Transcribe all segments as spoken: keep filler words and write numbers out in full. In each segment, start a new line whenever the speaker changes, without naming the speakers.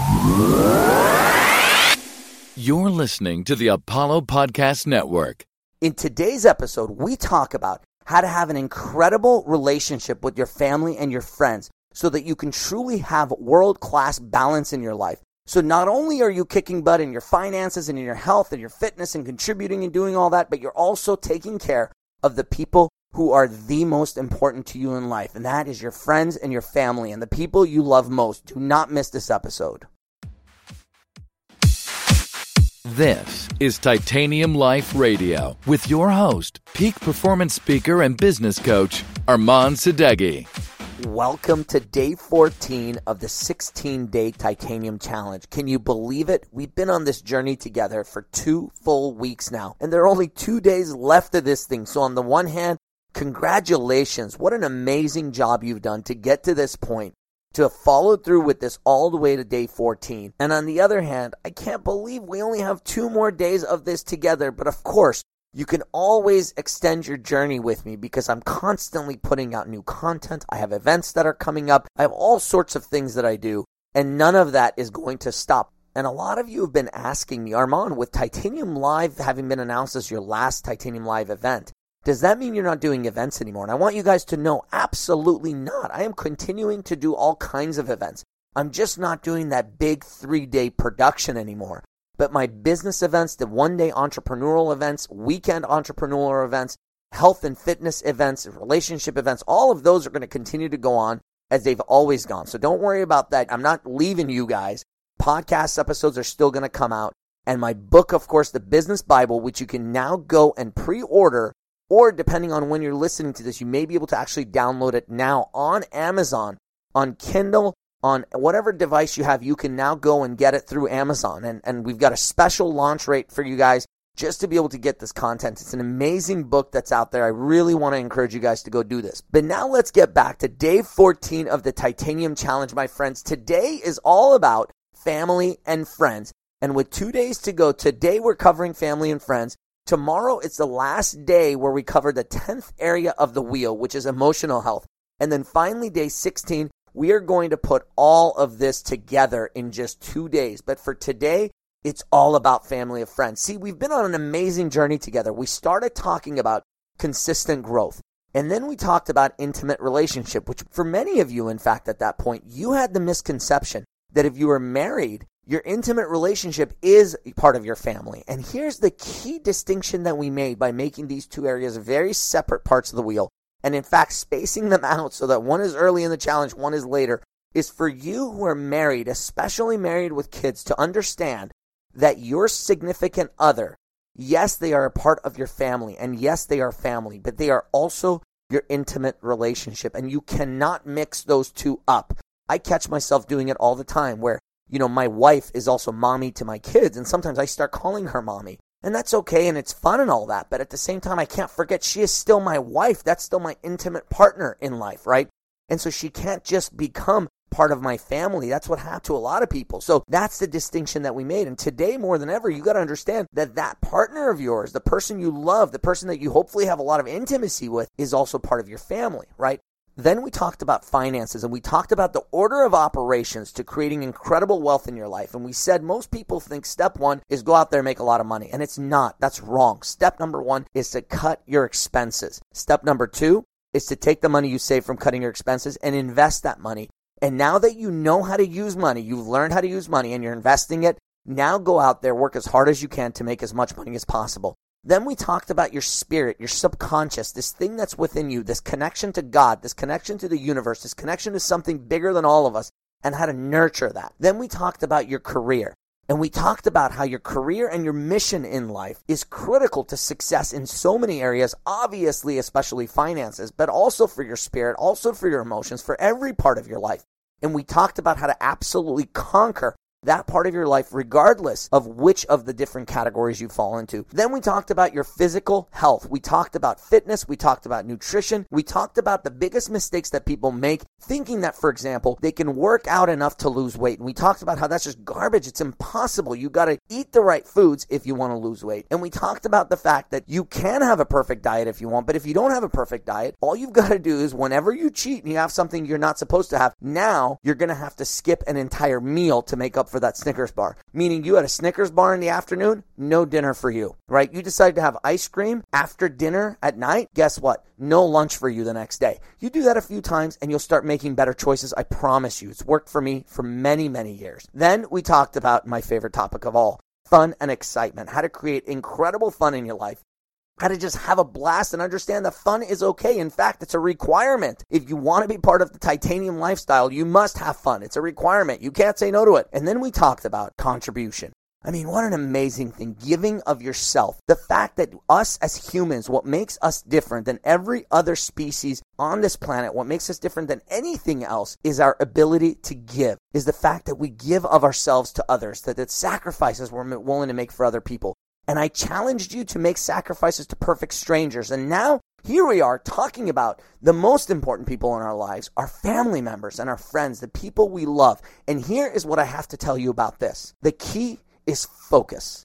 You're listening to the Apollo Podcast Network.
In today's episode, we talk about how to have an incredible relationship with your family and your friends so that you can truly have world-class balance in your life. So not only are you kicking butt in your finances and in your health and your fitness and contributing and doing all that, but you're also taking care of the people who are the most important to you in life, and that is your friends and your family and the people you love most. Do not miss this episode.
This is Titanium Life Radio with your host, peak performance speaker and business coach, Armand Sadeghi.
Welcome to day fourteen of the sixteen-day Titanium Challenge. Can you believe it? We've been on this journey together for two full weeks now, and there are only two days left of this thing. So on the one hand, congratulations. What an amazing job you've done to get to this point, to have followed through with this all the way to day fourteen. And on the other hand, I can't believe we only have two more days of this together. But of course, you can always extend your journey with me because I'm constantly putting out new content. I have events that are coming up. I have all sorts of things that I do, and none of that is going to stop. And a lot of you have been asking me, Armand, with Titanium Live having been announced as your last Titanium Live event, does that mean you're not doing events anymore? And I want you guys to know, absolutely not. I am continuing to do all kinds of events. I'm just not doing that big three-day production anymore. But my business events, the one-day entrepreneurial events, weekend entrepreneurial events, health and fitness events, relationship events, all of those are going to continue to go on as they've always gone. So don't worry about that. I'm not leaving you guys. Podcast episodes are still going to come out. And my book, of course, The Business Bible, which you can now go and pre-order, or depending on when you're listening to this, you may be able to actually download it now on Amazon, on Kindle, on whatever device you have. You can now go and get it through Amazon. And, and we've got a special launch rate for you guys just to be able to get this content. It's an amazing book that's out there. I really want to encourage you guys to go do this. But now let's get back to day fourteen of the Titanium Challenge, my friends. Today is all about family and friends. And with two days to go, today we're covering family and friends. Tomorrow, it's the last day where we cover the tenth area of the wheel, which is emotional health. And then finally, day sixteen, we are going to put all of this together in just two days. But for today, it's all about family and friends. See, we've been on an amazing journey together. We started talking about consistent growth. And then we talked about intimate relationship, which for many of you, in fact, at that point, you had the misconception that if you were married, your intimate relationship is part of your family. And here's the key distinction that we made by making these two areas very separate parts of the wheel. And in fact, spacing them out so that one is early in the challenge, one is later, is for you who are married, especially married with kids, to understand that your significant other, yes, they are a part of your family, and yes, they are family, but they are also your intimate relationship. And you cannot mix those two up. I catch myself doing it all the time where, you know, my wife is also mommy to my kids, and sometimes I start calling her mommy. And that's okay, and it's fun and all that, but at the same time, I can't forget she is still my wife. That's still my intimate partner in life, right? And so she can't just become part of my family. That's what happened to a lot of people. So that's the distinction that we made. And today, more than ever, you got to understand that that partner of yours, the person you love, the person that you hopefully have a lot of intimacy with, is also part of your family, right? Then we talked about finances, and we talked about the order of operations to creating incredible wealth in your life. And we said most people think step one is go out there and make a lot of money. And it's not. That's wrong. Step number one is to cut your expenses. Step number two is to take the money you save from cutting your expenses and invest that money. And now that you know how to use money, you've learned how to use money and you're investing it, now go out there, work as hard as you can to make as much money as possible. Then we talked about your spirit, your subconscious, this thing that's within you, this connection to God, this connection to the universe, this connection to something bigger than all of us, and how to nurture that. Then we talked about your career, and we talked about how your career and your mission in life is critical to success in so many areas, obviously, especially finances, but also for your spirit, also for your emotions, for every part of your life. And we talked about how to absolutely conquer that part of your life regardless of which of the different categories you fall into. Then we talked about your physical health. We talked about fitness. We talked about nutrition. We talked about the biggest mistakes that people make thinking that, for example, they can work out enough to lose weight. And we talked about how that's just garbage. It's impossible. You got to eat the right foods if you want to lose weight. And we talked about the fact that you can have a perfect diet if you want, but if you don't have a perfect diet, all you've got to do is whenever you cheat and you have something you're not supposed to have, now you're going to have to skip an entire meal to make up up for that Snickers bar. Meaning you had a Snickers bar in the afternoon, no dinner for you, right? You decide to have ice cream after dinner at night, guess what? No lunch for you the next day. You do that a few times and you'll start making better choices. I promise you. It's worked for me for many, many years. Then we talked about my favorite topic of all, fun and excitement, how to create incredible fun in your life. How to just have a blast and understand that fun is okay. In fact, it's a requirement. If you want to be part of the titanium lifestyle, you must have fun. It's a requirement. You can't say no to it. And then we talked about contribution. I mean, what an amazing thing. Giving of yourself. The fact that us as humans, what makes us different than every other species on this planet, what makes us different than anything else is our ability to give, is the fact that we give of ourselves to others, that it's sacrifices we're willing to make for other people. And I challenged you to make sacrifices to perfect strangers. And now here we are talking about the most important people in our lives, our family members and our friends, the people we love. And here is what I have to tell you about this. The key is focus.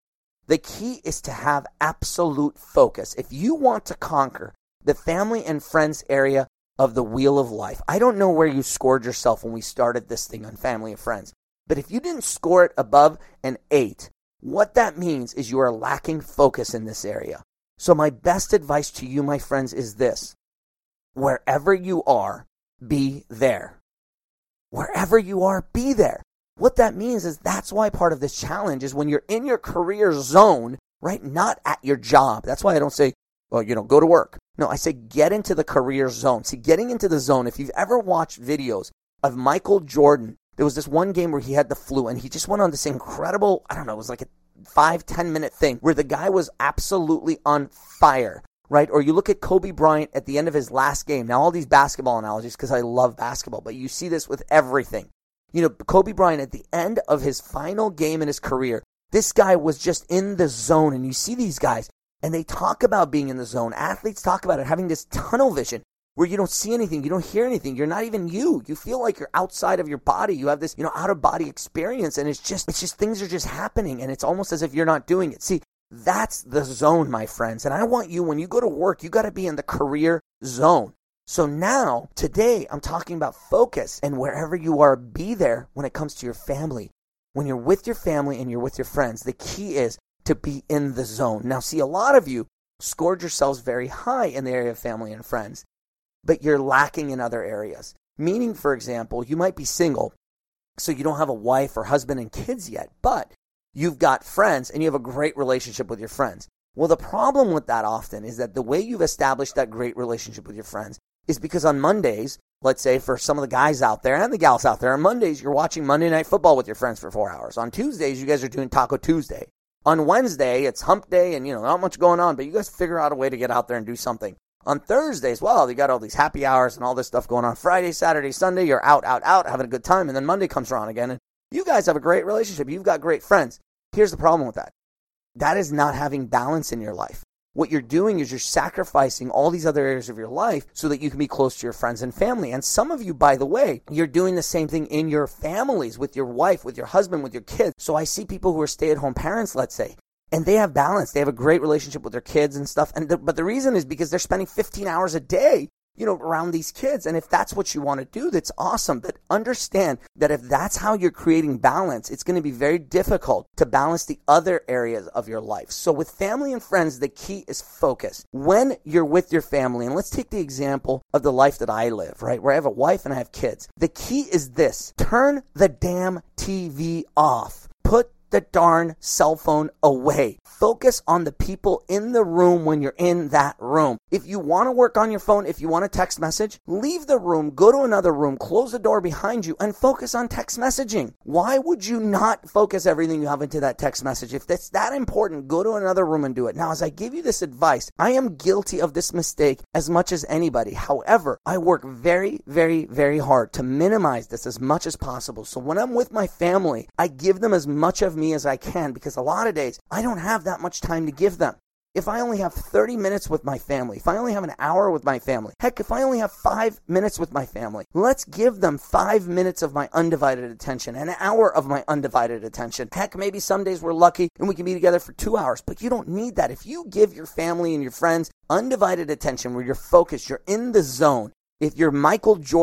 The key is to have absolute focus. If you want to conquer the family and friends area of the wheel of life, I don't know where you scored yourself when we started this thing on family and friends, but if you didn't score it above an eight, what that means is you are lacking focus in this area. So my best advice to you, my friends, is this. Wherever you are, be there. Wherever you are, be there. What that means is that's why part of this challenge is when you're in your career zone, right? Not at your job. That's why I don't say, well, you know, go to work. No, I say get into the career zone. See, getting into the zone, if you've ever watched videos of Michael Jordan, there was this one game where he had the flu and he just went on this incredible, I don't know, it was like a five, ten minute thing where the guy was absolutely on fire, right? Or you look at Kobe Bryant at the end of his last game. Now, all these basketball analogies because I love basketball, but you see this with everything. You know, Kobe Bryant at the end of his final game in his career, this guy was just in the zone. And you see these guys and they talk about being in the zone. Athletes talk about it, having this tunnel vision where you don't see anything, you don't hear anything, you're not even you. You feel like you're outside of your body. You have this, you know, out-of-body experience, and it's just, it's just things are just happening, and it's almost as if you're not doing it. See, that's the zone, my friends, and I want you, when you go to work, you got to be in the career zone. So now, today, I'm talking about focus, and wherever you are, be there when it comes to your family. When you're with your family and you're with your friends, the key is to be in the zone. Now, see, a lot of you scored yourselves very high in the area of family and friends, but you're lacking in other areas. Meaning, for example, you might be single, so you don't have a wife or husband and kids yet, but you've got friends and you have a great relationship with your friends. Well, the problem with that often is that the way you've established that great relationship with your friends is because on Mondays, let's say for some of the guys out there and the gals out there, on Mondays, you're watching Monday Night Football with your friends for four hours. On Tuesdays, you guys are doing Taco Tuesday. On Wednesday, it's hump day and, you know, not much going on, but you guys figure out a way to get out there and do something. On Thursdays, well, you got all these happy hours and all this stuff going on. Friday, Saturday, Sunday, you're out, out, out, having a good time. And then Monday comes around again. And you guys have a great relationship. You've got great friends. Here's the problem with that. That is not having balance in your life. What you're doing is you're sacrificing all these other areas of your life so that you can be close to your friends and family. And some of you, by the way, you're doing the same thing in your families, with your wife, with your husband, with your kids. So I see people who are stay-at-home parents, let's say, and they have balance. They have a great relationship with their kids and stuff. And the, but the reason is because they're spending fifteen hours a day, you know, around these kids. And if that's what you want to do, that's awesome. But understand that if that's how you're creating balance, it's going to be very difficult to balance the other areas of your life. So with family and friends, the key is focus. When you're with your family, and let's take the example of the life that I live, right? Where I have a wife and I have kids. The key is this: turn the damn T V off. Put the darn cell phone away. Focus on the people in the room when you're in that room. If you want to work on your phone, if you want to text message, leave the room, go to another room, close the door behind you, and focus on text messaging. Why would you not focus everything you have into that text message? If that's that important, go to another room and do it. Now, as I give you this advice, I am guilty of this mistake as much as anybody. However, I work very, very, very hard to minimize this as much as possible. So when I'm with my family, I give them as much of me as I can, because a lot of days I don't have that much time to give them. If I only have thirty minutes with my family, if I only have an hour with my family, heck, if I only have five minutes with my family, let's give them five minutes of my undivided attention, an hour of my undivided attention. Heck, maybe some days we're lucky and we can be together for two hours, but you don't need that. If you give your family and your friends undivided attention, where you're focused, you're in the zone. If you're Michael Jordan,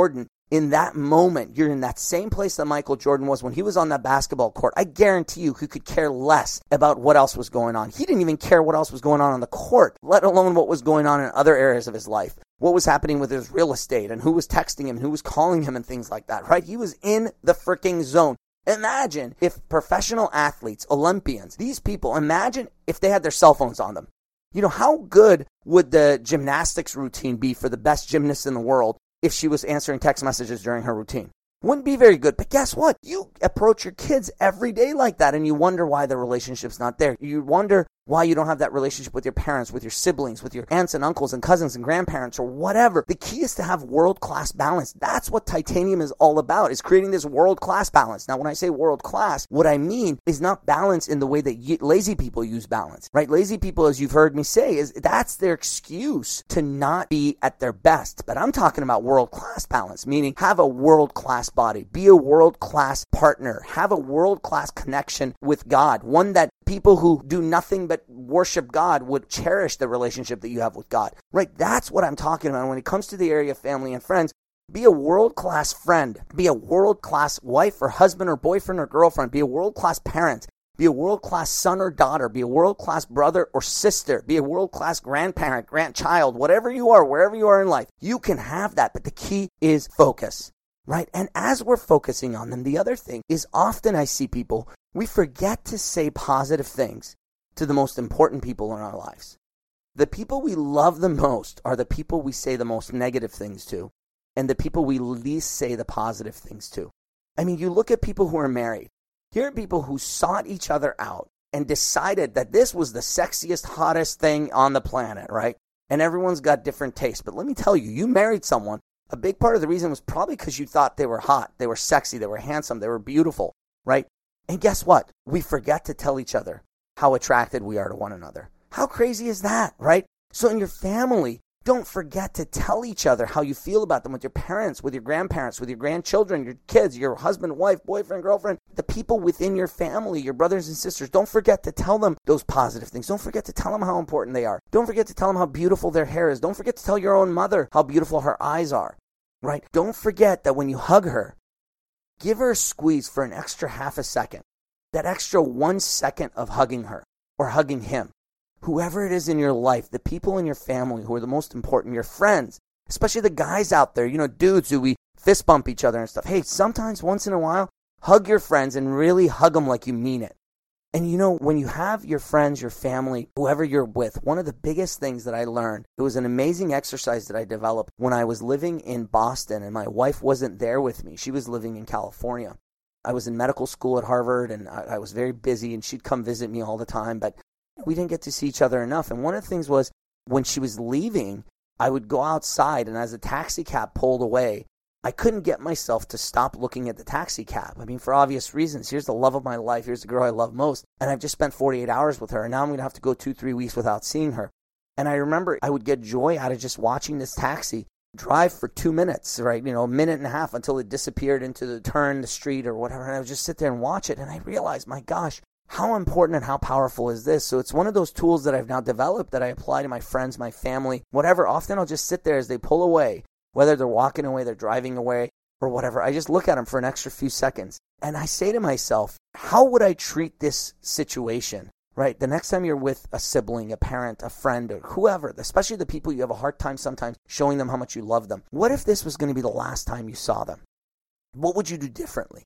In that moment, you're in that same place that Michael Jordan was when he was on that basketball court. I guarantee you he could care less about what else was going on. He didn't even care what else was going on on the court, let alone what was going on in other areas of his life. What was happening with his real estate and who was texting him and who was calling him and things like that, right? He was in the freaking zone. Imagine if professional athletes, Olympians, these people, imagine if they had their cell phones on them. You know, how good would the gymnastics routine be for the best gymnast in the world if she was answering text messages during her routine? Wouldn't be very good. But guess what? You approach your kids every day like that, and you wonder why the relationship's not there. You wonder why you don't have that relationship with your parents, with your siblings, with your aunts and uncles and cousins and grandparents or whatever. The key is to have world-class balance. That's what Titanium is all about, is creating this world-class balance. Now, when I say world-class, what I mean is not balance in the way that y- lazy people use balance, right? Lazy people, as you've heard me say, is that's their excuse to not be at their best. But I'm talking about world-class balance, meaning have a world-class body, be a world-class partner, have a world-class connection with God, one that people who do nothing but worship God would cherish the relationship that you have with God, right? That's what I'm talking about. When it comes to the area of family and friends, be a world-class friend, be a world-class wife or husband or boyfriend or girlfriend, be a world-class parent, be a world-class son or daughter, be a world-class brother or sister, be a world-class grandparent, grandchild, whatever you are, wherever you are in life, you can have that. But the key is focus, right? And as we're focusing on them, the other thing is often I see people, we forget to say positive things to the most important people in our lives. The people we love the most are the people we say the most negative things to, and the people we least say the positive things to. I mean, you look at people who are married. Here are people who sought each other out and decided that this was the sexiest, hottest thing on the planet, right? And everyone's got different tastes. But let me tell you, you married someone. A big part of the reason was probably because you thought they were hot, they were sexy, they were handsome, they were beautiful, right? And guess what? We forget to tell each other how attracted we are to one another. How crazy is that, right? So in your family, don't forget to tell each other how you feel about them with your parents, with your grandparents, with your grandchildren, your kids, your husband, wife, boyfriend, girlfriend, the people within your family, your brothers and sisters. Don't forget to tell them those positive things. Don't forget to tell them how important they are. Don't forget to tell them how beautiful their hair is. Don't forget to tell your own mother how beautiful her eyes are, right? Don't forget that when you hug her, give her a squeeze for an extra half a second. That extra one second of hugging her or hugging him. Whoever it is in your life, the people in your family who are the most important, your friends, especially the guys out there, you know, dudes who we fist bump each other and stuff. Hey, sometimes once in a while, hug your friends and really hug them like you mean it. And you know, when you have your friends, your family, whoever you're with, one of the biggest things that I learned, it was an amazing exercise that I developed when I was living in Boston and my wife wasn't there with me. She was living in California. I was in medical school at Harvard and I, I was very busy and she'd come visit me all the time, but we didn't get to see each other enough. And one of the things was when she was leaving, I would go outside and as the taxi cab pulled away, I couldn't get myself to stop looking at the taxi cab. I mean, for obvious reasons. Here's the love of my life. Here's the girl I love most. And I've just spent forty-eight hours with her. And now I'm going to have to go two, three weeks without seeing her. And I remember I would get joy out of just watching this taxi drive for two minutes, right? You know, a minute and a half until it disappeared into the turn, the street or whatever. And I would just sit there and watch it. And I realized, my gosh, how important and how powerful is this? So it's one of those tools that I've now developed that I apply to my friends, my family, whatever. Often I'll just sit there as they pull away, whether they're walking away, they're driving away or whatever. I just look at them for an extra few seconds. And I say to myself, how would I treat this situation, right? The next time you're with a sibling, a parent, a friend, or whoever, especially the people you have a hard time sometimes showing them how much you love them. What if this was going to be the last time you saw them? What would you do differently?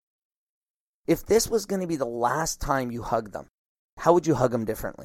If this was going to be the last time you hug them, how would you hug them differently?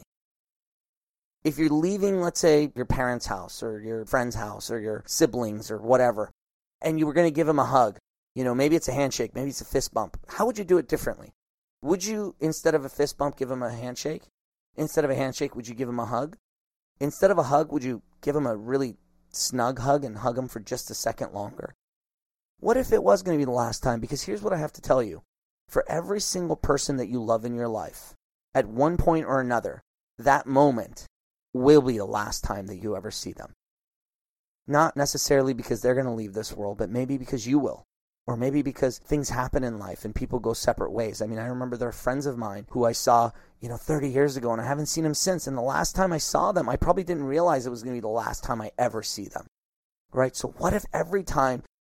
If you're leaving, let's say, your parents' house or your friend's house or your siblings or whatever, and you were going to give them a hug, you know, maybe it's a handshake, maybe it's a fist bump. How would you do it differently? Would you, instead of a fist bump, give them a handshake? Instead of a handshake, would you give them a hug? Instead of a hug, would you give them a really snug hug and hug them for just a second longer? What if it was going to be the last time? Because here's what I have to tell you. For every single person that you love in your life, at one point or another, that moment will be the last time that you ever see them. Not necessarily because they're going to leave this world, but maybe because you will. Or maybe because things happen in life and people go separate ways. I mean, I remember there are friends of mine who I saw, you know, thirty years ago, and I haven't seen them since. And the last time I saw them, I probably didn't realize it was going to be the last time I ever see them. Right? So what if every time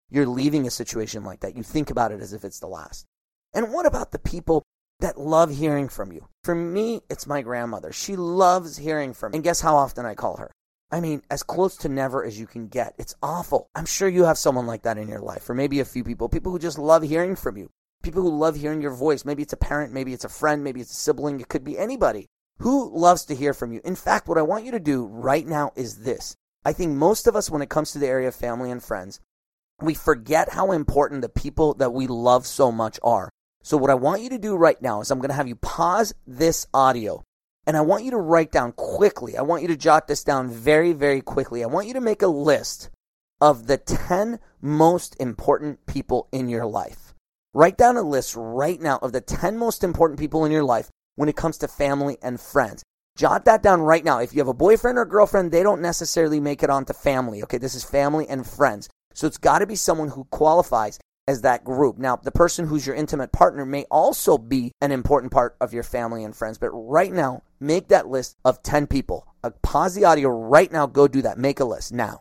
you're leaving a situation like that, you think about it as if it's the last. And what about the people that love hearing from you? For me, it's my grandmother. She loves hearing from me. And guess how often I call her? I mean, as close to never as you can get. It's awful. I'm sure you have someone like that in your life, or maybe a few people, people who just love hearing from you, people who love hearing your voice. Maybe it's a parent, maybe it's a friend, maybe it's a sibling. It could be anybody who loves to hear from you. In fact, what I want you to do right now is this. I think most of us, when it comes to the area of family and friends, we forget how important the people that we love so much are. So what I want you to do right now is I'm going to have you pause this audio, and I want you to write down quickly. I want you to jot this down very, very quickly. I want you to make a list of the ten most important people in your life. Write down a list right now of the ten most important people in your life when it comes to family and friends. Jot that down right now. If you have a boyfriend or girlfriend, they don't necessarily make it onto family. Okay, this is family and friends. So it's got to be someone who qualifies as that group. Now, the person who's your intimate partner may also be an important part of your family and friends. But right now, make that list of ten people. Uh, pause the audio right now. Go do that. Make a list now.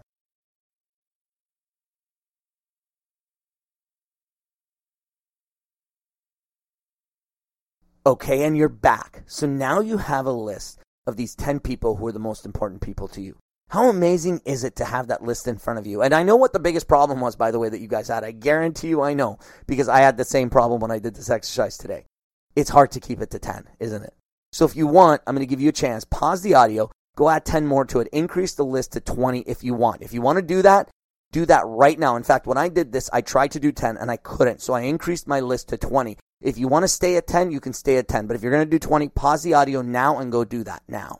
Okay, and you're back. So now you have a list of these ten people who are the most important people to you. How amazing is it to have that list in front of you? And I know what the biggest problem was, by the way, that you guys had. I guarantee you I know, because I had the same problem when I did this exercise today. It's hard to keep it to ten, isn't it? So if you want, I'm going to give you a chance. Pause the audio. Go add ten more to it. Increase the list to twenty if you want. If you want to do that, do that right now. In fact, when I did this, I tried to do ten and I couldn't. So I increased my list to twenty. If you want to stay at ten, you can stay at ten. But if you're going to do twenty, pause the audio now and go do that now.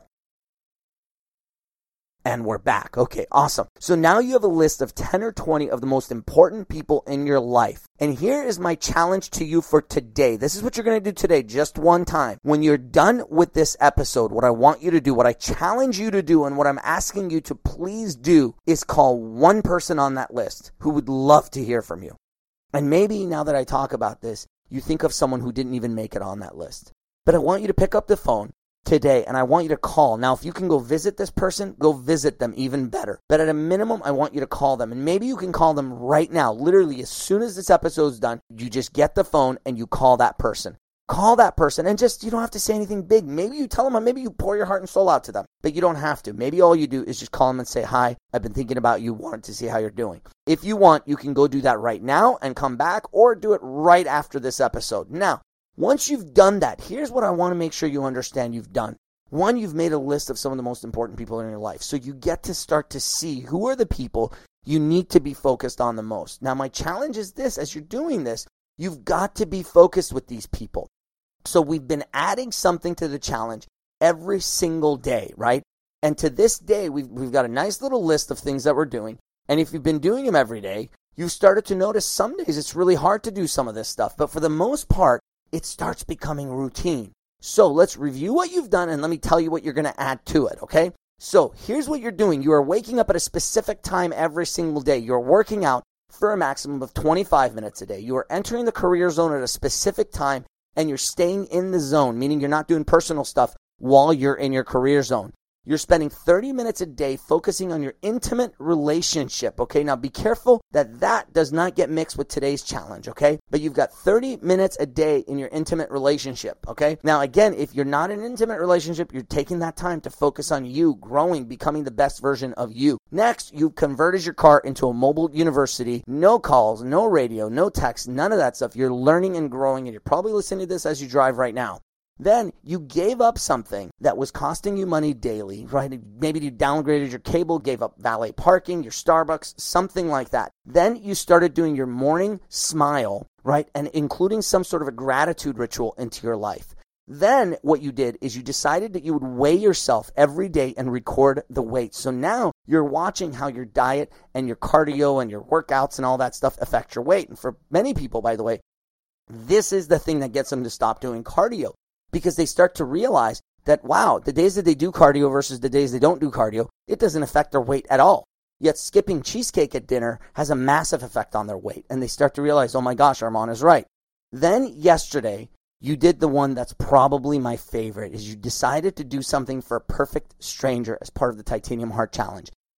And we're back. Okay, awesome. So now you have a list of ten or twenty of the most important people in your life. And here is my challenge to you for today. This is what you're going to do today, just one time. When you're done with this episode, what I want you to do, what I challenge you to do, and what I'm asking you to please do is call one person on that list who would love to hear from you. And maybe now that I talk about this, you think of someone who didn't even make it on that list. But I want you to pick up the phone today, and I want you to call. Now, if you can go visit this person, go visit them, even better. But at a minimum, I want you to call them. And maybe you can call them right now. Literally, as soon as this episode's done, you just get the phone and you call that person. Call that person, and just, you don't have to say anything big. Maybe you tell them, or maybe you pour your heart and soul out to them. But you don't have to. Maybe all you do is just call them and say, hi, I've been thinking about you, wanted to see how you're doing. If you want, you can go do that right now and come back, or do it right after this episode. Now, once you've done that, here's what I want to make sure you understand you've done. One, you've made a list of some of the most important people in your life. So you get to start to see who are the people you need to be focused on the most. Now, my challenge is this. As you're doing this, you've got to be focused with these people. So we've been adding something to the challenge every single day, right? And to this day, we've, we've got a nice little list of things that we're doing. And if you've been doing them every day, you've started to notice some days it's really hard to do some of this stuff. But for the most part, it starts becoming routine. So let's review what you've done, and let me tell you what you're going to add to it, okay? So here's what you're doing. You are waking up at a specific time every single day. You're working out for a maximum of twenty-five minutes a day. You are entering the career zone at a specific time, and you're staying in the zone, meaning you're not doing personal stuff while you're in your career zone. You're spending thirty minutes a day focusing on your intimate relationship, okay? Now, be careful that that does not get mixed with today's challenge, okay? But you've got thirty minutes a day in your intimate relationship, okay? Now, again, if you're not in an intimate relationship, you're taking that time to focus on you, growing, becoming the best version of you. Next, you've converted your car into a mobile university. No calls, no radio, no text, none of that stuff. You're learning and growing, and you're probably listening to this as you drive right now. Then you gave up something that was costing you money daily, right? Maybe you downgraded your cable, gave up valet parking, your Starbucks, something like that. Then you started doing your morning smile, right? And including some sort of a gratitude ritual into your life. Then what you did is you decided that you would weigh yourself every day and record the weight. So now you're watching how your diet and your cardio and your workouts and all that stuff affect your weight. And for many people, by the way, this is the thing that gets them to stop doing cardio. Because they start to realize that, wow, the days that they do cardio versus the days they don't do cardio, it doesn't affect their weight at all. Yet skipping cheesecake at dinner has a massive effect on their weight. And they start to realize, oh my gosh, Armand is right. Then yesterday, you did the one that's probably my favorite, is you decided to do something for a perfect stranger as part of the Titanium Heart Challenge.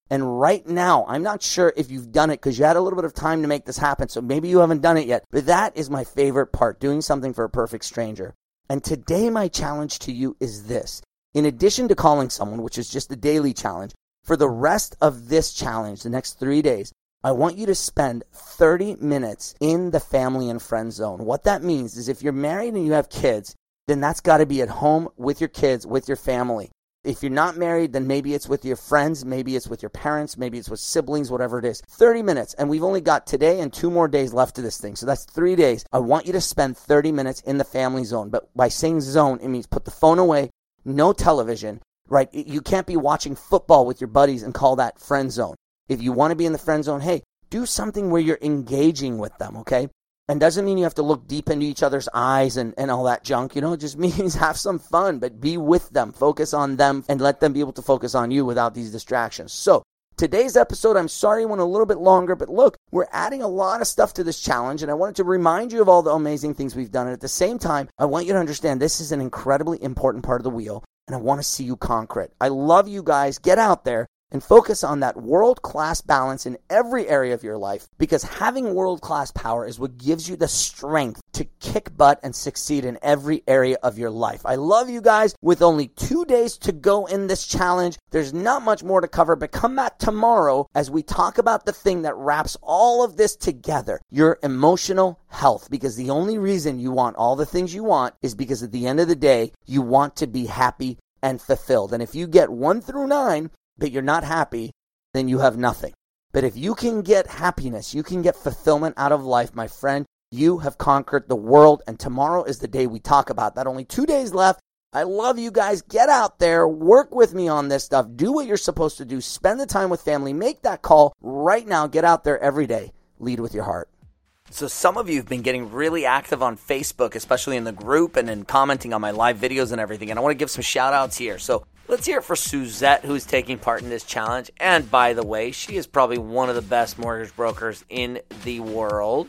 And right now, I'm not sure if you've done it because you had a little bit of time to make this happen. So maybe you haven't done it yet. But that is my favorite part, doing something for a perfect stranger. And today, my challenge to you is this. In addition to calling someone, which is just a daily challenge, for the rest of this challenge, the next three days, I want you to spend thirty minutes in the family and friend zone. What that means is if you're married and you have kids, then that's got to be at home with your kids, with your family. If you're not married, then maybe it's with your friends, maybe it's with your parents, maybe it's with siblings, whatever it is. thirty minutes, and we've only got today and two more days left of this thing. So that's three days. I want you to spend thirty minutes in the family zone. But by saying zone, it means put the phone away, no television, right? You can't be watching football with your buddies and call that friend zone. If you want to be in the friend zone, hey, do something where you're engaging with them, okay? And doesn't mean you have to look deep into each other's eyes and, and all that junk. You know, it just means have some fun, but be with them. Focus on them and let them be able to focus on you without these distractions. So today's episode, I'm sorry it went a little bit longer, but look, we're adding a lot of stuff to this challenge, and I wanted to remind you of all the amazing things we've done. And at the same time, I want you to understand this is an incredibly important part of the wheel, and I want to see you conquer it. I love you guys. Get out there and focus on that world-class balance in every area of your life, because having world-class power is what gives you the strength to kick butt and succeed in every area of your life. I love you guys. With only two days to go in this challenge, there's not much more to cover, but come back tomorrow as we talk about the thing that wraps all of this together, your emotional health, because the only reason you want all the things you want is because at the end of the day, you want to be happy and fulfilled. And if you get one through nine, but you're not happy, then you have nothing. But if you can get happiness, you can get fulfillment out of life, my friend, you have conquered the world. And tomorrow is the day we talk about that. Only two days left. I love you guys. Get out there. Work with me on this stuff. Do what you're supposed to do. Spend the time with family. Make that call right now. Get out there every day. Lead with your heart. So some of you have been getting really active on Facebook, especially in the group and in commenting on my live videos and everything. And I want to give some shout outs here. So let's hear it for Suzette, who's taking part in this challenge. And by the way, she is probably one of the best mortgage brokers in the world.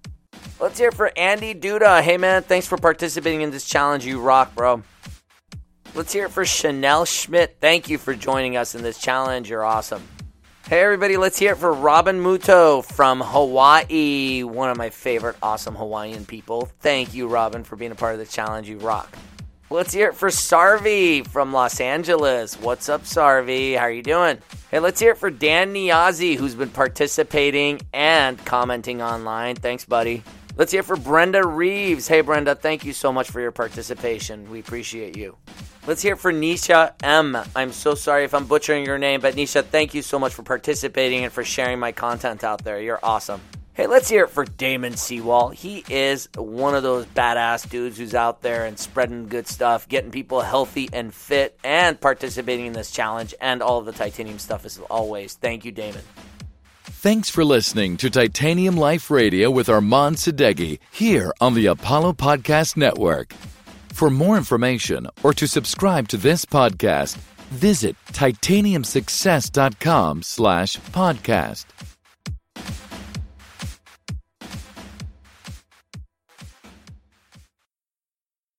Let's hear it for Andy Duda. Hey, man, thanks for participating in this challenge. You rock, bro. Let's hear it for Chanel Schmidt. Thank you for joining us in this challenge. You're awesome. Hey, everybody, let's hear it for Robin Muto from Hawaii, one of my favorite awesome Hawaiian people. Thank you, Robin, for being a part of the challenge. You rock. Let's hear it for Sarvi from Los Angeles. What's up, Sarvi? How are you doing? Hey, let's hear it for Dan Niazi, who's been participating and commenting online. Thanks, buddy. Let's hear it for Brenda Reeves. Hey, Brenda, thank you so much for your participation. We appreciate you. Let's hear it for Nisha M. I'm so sorry if I'm butchering your name, but Nisha, thank you so much for participating and for sharing my content out there. You're awesome. Hey, let's hear it for Damon Seawall. He is one of those badass dudes who's out there and spreading good stuff, getting people healthy and fit, and participating in this challenge and all of the titanium stuff as always. Thank you, Damon.
Thanks for listening to Titanium Life Radio with Armand Sadeghi here on the Apollo Podcast Network. For more information or to subscribe to this podcast, visit titanium success dot com slash podcast.